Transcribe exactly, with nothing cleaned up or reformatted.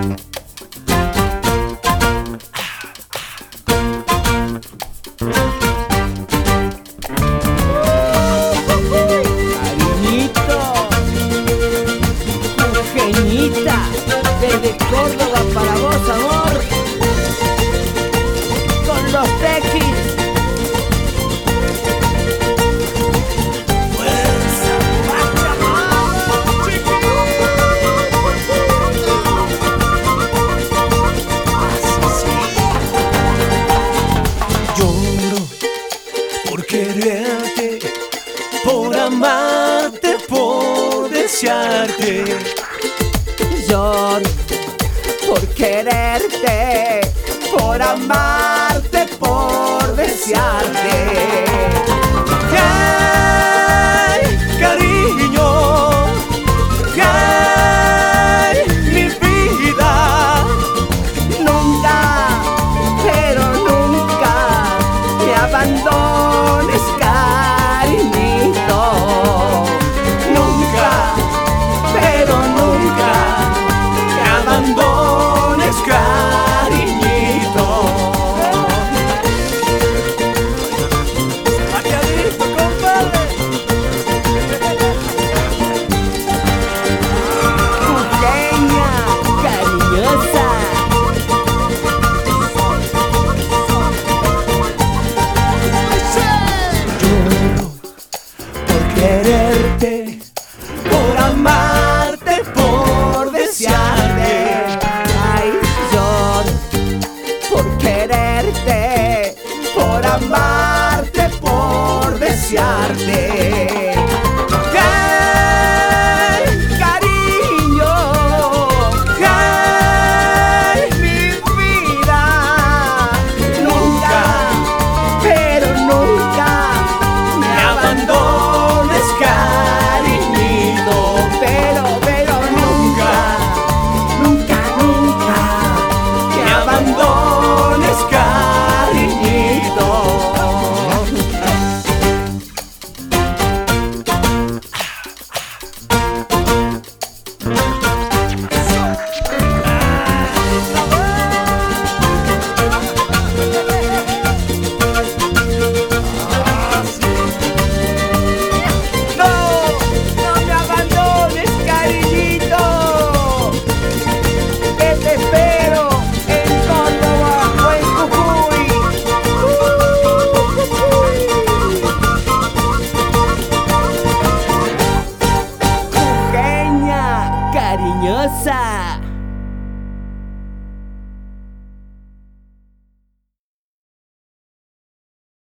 Desde Córdoba para vos, amor, con los Tequis. Fuerza, Lloro por quererte, por amarte, por desearte. Lloro por quererte, por amarte, por desearte. ¡Ay, cariño! ¡Ay, mi vida! Nunca, pero nunca me abandones, cariñito. Nunca, pero nunca me abandones, cariñito. ¡Maquiadito, compadre! Jujeña, cariñosa. Lloro por quererte, por amarte, por desearte. Ay, lloro por quererte, por amarte, por desearte.